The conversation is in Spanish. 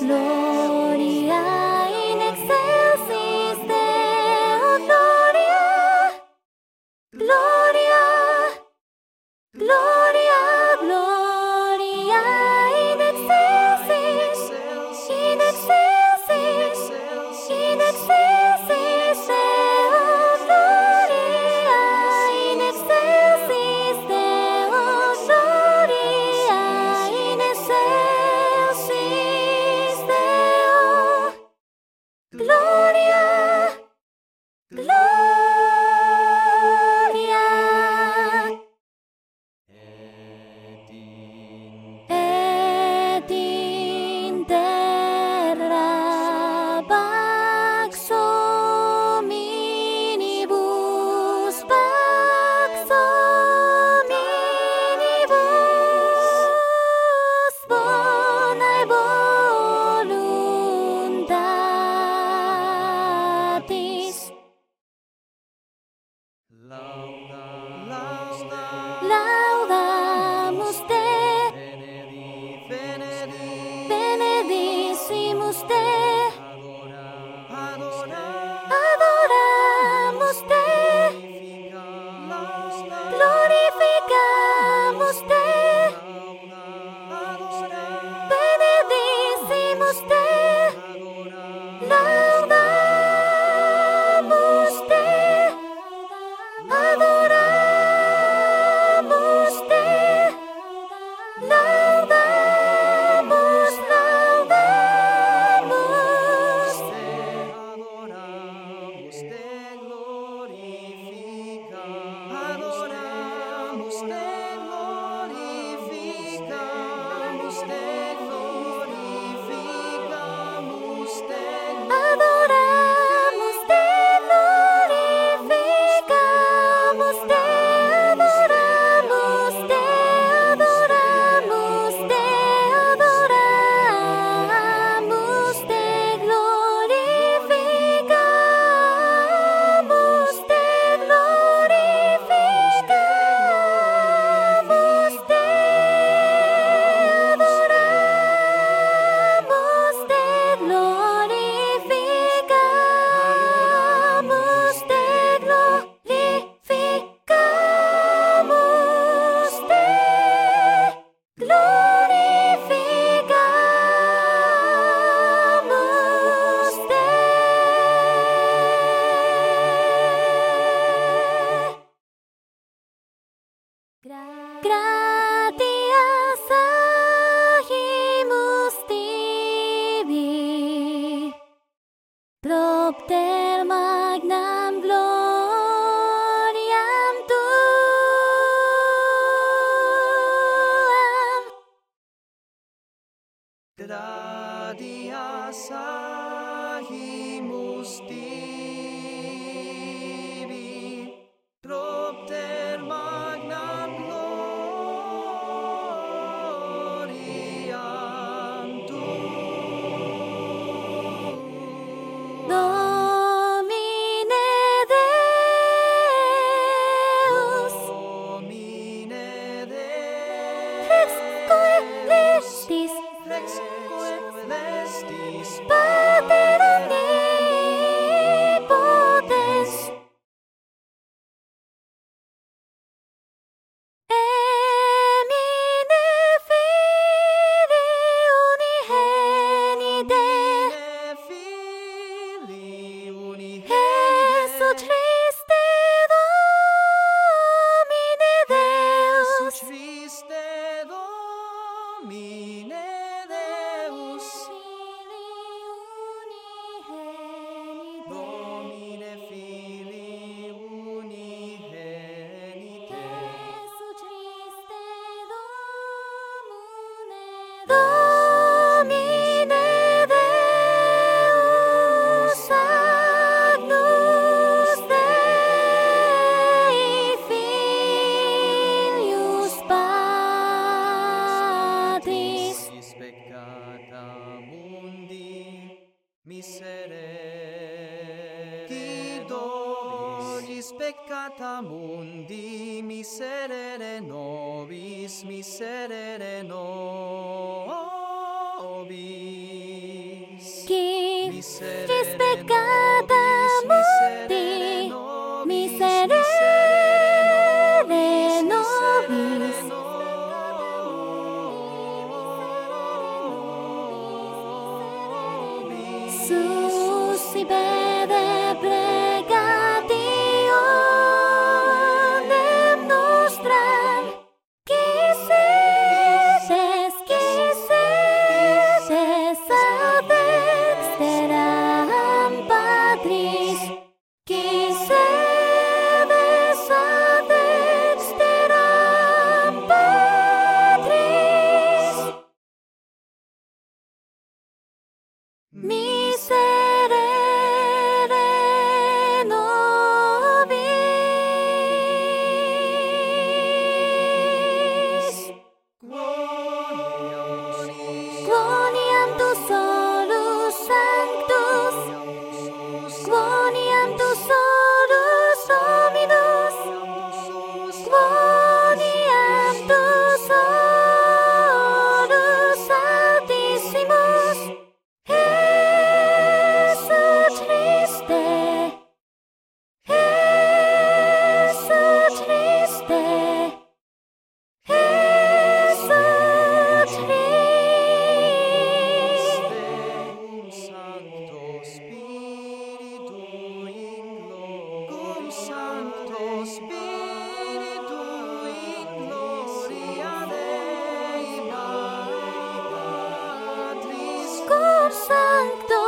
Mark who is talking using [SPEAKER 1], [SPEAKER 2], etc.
[SPEAKER 1] Gloria in excelsis Deo, Gloria, Gloria, Gloria, Gloria in excelsis, in excelsis, in excelsis Deo, Gloria in excelsis Deo, Gloria in excelsis Deo, Gloria, Gloria. Et in terra pax hominibus, pax hominibus, bonae voluntatis. Laudamus te, benedicimus te, adoramus te, glorificamus te, benedicimus te, laudamus te, adoramus te, laudamus, laudamus,
[SPEAKER 2] Adoramos, te glorificamos, adoramos, te glorificamos, te glorificamos, te
[SPEAKER 1] adoramos, te glorificamos, te adoramos, te adoramos, te adoramos, te glorificamos, te glorificamos, te adoramos, te glorificamos, te glorificamos, te glorificamos, gratias agimus tibi, propter magnam gloriam tuam.
[SPEAKER 2] gratias agimus tibi, propter magnam gloriam tuam.
[SPEAKER 1] Domine Deus,
[SPEAKER 2] Domine Deus,
[SPEAKER 1] Rex coelestis,
[SPEAKER 2] Rex coelestis,
[SPEAKER 1] Pater omnipotens, emine Filii unigenite,
[SPEAKER 2] Filii
[SPEAKER 1] Jesu Christe Domine Deus,
[SPEAKER 2] Christe Domine Deus,
[SPEAKER 1] Filii unigenite,
[SPEAKER 2] Domine Filii unigenite,
[SPEAKER 1] Jesu Christe Domine Deus, Agnus Dei, Filius Patris,
[SPEAKER 2] Nobis peccata mundi miserere, qui nobis peccata mundi miserere nobis, miserere nobis.
[SPEAKER 1] peccata mundi, miserere nobis. Suscipere pregationem nostram, qui sedes ad exteram Patris, qui sedes ad exteram Patris. Miserere nobis. Quoniam tu solus sanctus, quoniam tu solus Dominus, quoniam tu solus Altissimus, Jesus Christe, Jesus Christe, Jesus Christe.
[SPEAKER 2] Sancto Spiritu in Sancto Spiritu in gloria Dei Patris,
[SPEAKER 1] Cum Sancto